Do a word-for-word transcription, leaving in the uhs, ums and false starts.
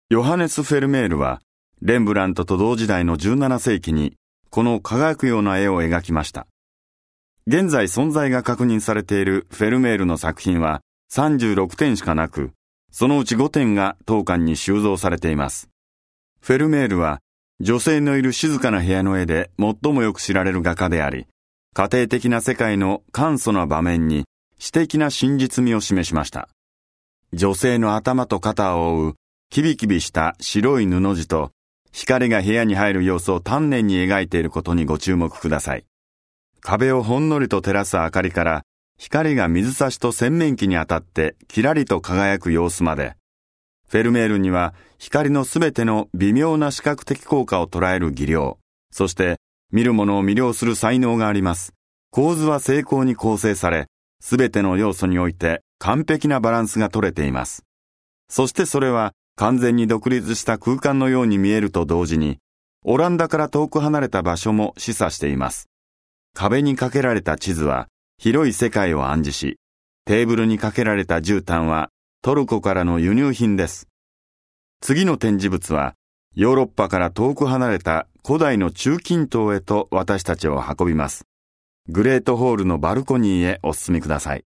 ヨハネス・フェルメールは、レンブラントと同時代のじゅうななせいきに、この輝くような絵を描きました。現在存在が確認されているフェルメールの作品はさんじゅうろくてんしかなく、そのうちごてんが当館に収蔵されています。フェルメールは、女性のいる静かな部屋の絵で最もよく知られる画家であり、家庭的な世界の簡素な場面に詩的な真実味を示しました。女性の頭と肩を覆うキビキビした白い布地と、光が部屋に入る様子を丹念に描いていることにご注目ください。壁をほんのりと照らす明かりから、光が水差しと洗面器に当たってキラリと輝く様子まで、フェルメールには光のすべての微妙な視覚的効果を捉える技量、そして見る者を魅了する才能があります。構図は精巧に構成され、すべての要素において完璧なバランスが取れています。そしてそれは完全に独立した空間のように見えると同時に、オランダから遠く離れた場所も示唆しています。壁にかけられた地図は広い世界を暗示し、テーブルにかけられた絨毯はトルコからの輸入品です。次の展示物は、ヨーロッパから遠く離れた古代の中近東へと私たちを運びます。グレートホールのバルコニーへお進みください。